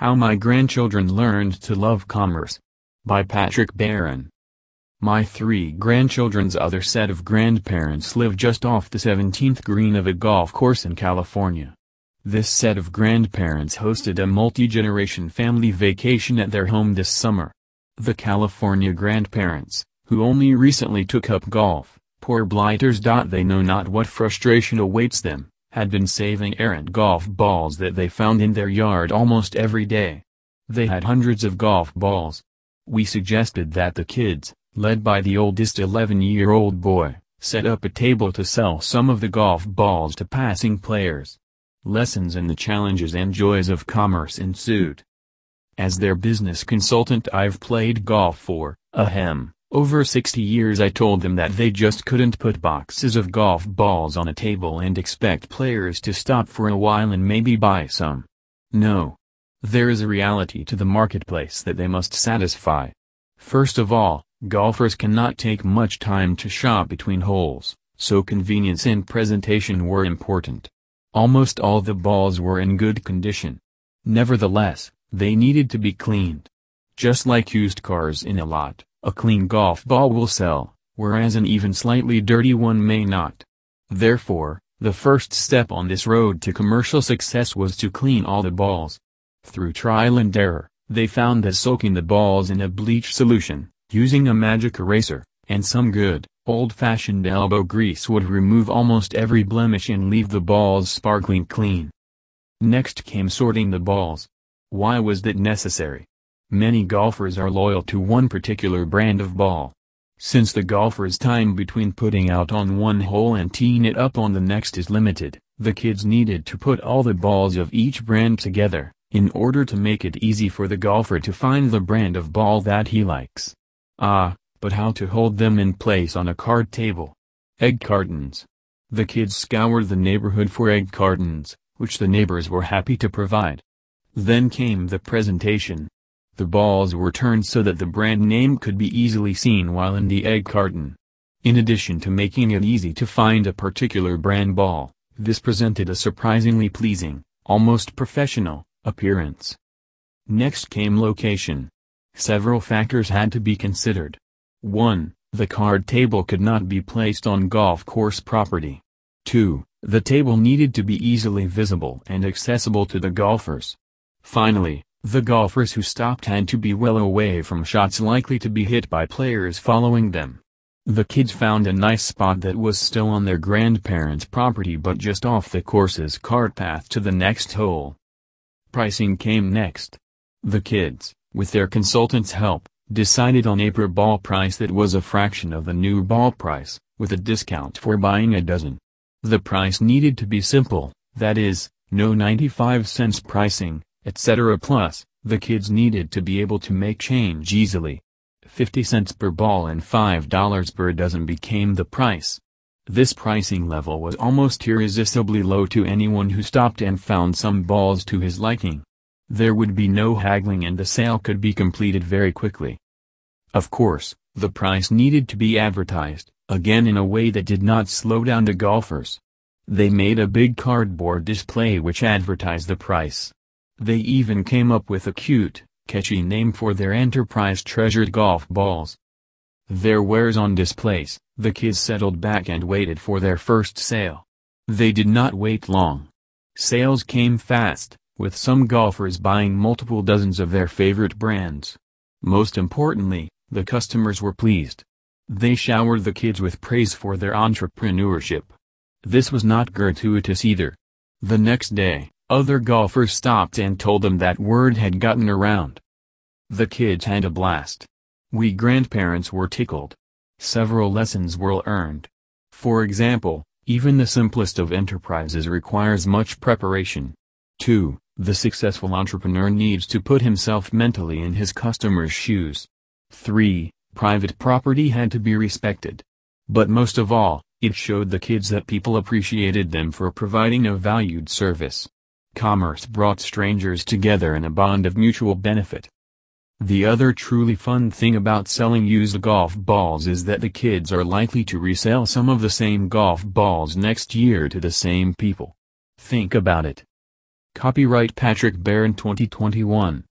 How My Grandchildren Learned to Love Commerce. By Patrick Barron. My three grandchildren's other set of grandparents live just off the 17th green of a golf course in California. This set of grandparents hosted a multi-generation family vacation at their home this summer. The California grandparents, who only recently took up golf, poor blighters. They know not what frustration awaits them, had been saving errant golf balls that they found in their yard almost every day. They had hundreds of golf balls. We suggested that the kids, led by the oldest 11-year-old boy, set up a table to sell some of the golf balls to passing players. Lessons in the challenges and joys of commerce ensued. As their business consultant, I've played golf for, over 60 years. I told them that they just couldn't put boxes of golf balls on a table and expect players to stop for a while and maybe buy some. No. There is a reality to the marketplace that they must satisfy. First of all, golfers cannot take much time to shop between holes, so convenience and presentation were important. Almost all the balls were in good condition. Nevertheless, they needed to be cleaned. Just like used cars in a lot, a clean golf ball will sell, whereas an even slightly dirty one may not. Therefore, the first step on this road to commercial success was to clean all the balls. Through trial and error, they found that soaking the balls in a bleach solution, using a magic eraser, and some good, old-fashioned elbow grease would remove almost every blemish and leave the balls sparkling clean. Next came sorting the balls. Why was that necessary? Many golfers are loyal to one particular brand of ball. Since the golfer's time between putting out on one hole and teeing it up on the next is limited, the kids needed to put all the balls of each brand together, in order to make it easy for the golfer to find the brand of ball that he likes. But how to hold them in place on a card table? Egg cartons. The kids scoured the neighborhood for egg cartons, which the neighbors were happy to provide. Then came the presentation. The balls were turned so that the brand name could be easily seen while in the egg carton. In addition to making it easy to find a particular brand ball, this presented a surprisingly pleasing, almost professional, appearance. Next came location. Several factors had to be considered. 1. The card table could not be placed on golf course property. 2. The table needed to be easily visible and accessible to the golfers. Finally, the golfers who stopped had to be well away from shots likely to be hit by players following them. The kids found a nice spot that was still on their grandparents' property but just off the course's cart path to the next hole. Pricing came next. The kids, with their consultant's help, decided on a per ball price that was a fraction of the new ball price, with a discount for buying a dozen. The price needed to be simple, that is, no 95-cent pricing, etc. Plus, the kids needed to be able to make change easily. 50 cents per ball and $5 per dozen became the price. This pricing level was almost irresistibly low to anyone who stopped and found some balls to his liking. There would be no haggling and the sale could be completed very quickly. Of course, the price needed to be advertised, again in a way that did not slow down the golfers. They made a big cardboard display which advertised the price. They even came up with a cute, catchy name for their enterprise: treasured golf balls. Their wares on displays, the kids settled back and waited for their first sale. They did not wait long. Sales came fast, with some golfers buying multiple dozens of their favorite brands. Most importantly, the customers were pleased. They showered the kids with praise for their entrepreneurship. This was not gratuitous either. The next day, other golfers stopped and told them that word had gotten around. The kids had a blast. We grandparents were tickled. Several lessons were learned. For example, even the simplest of enterprises requires much preparation. 2. The successful entrepreneur needs to put himself mentally in his customer's shoes. 3. Private property had to be respected. But most of all, it showed the kids that people appreciated them for providing a valued service. Commerce brought strangers together in a bond of mutual benefit. The other truly fun thing about selling used golf balls is that the kids are likely to resell some of the same golf balls next year to the same people. Think about it. Copyright Patrick Barron 2021.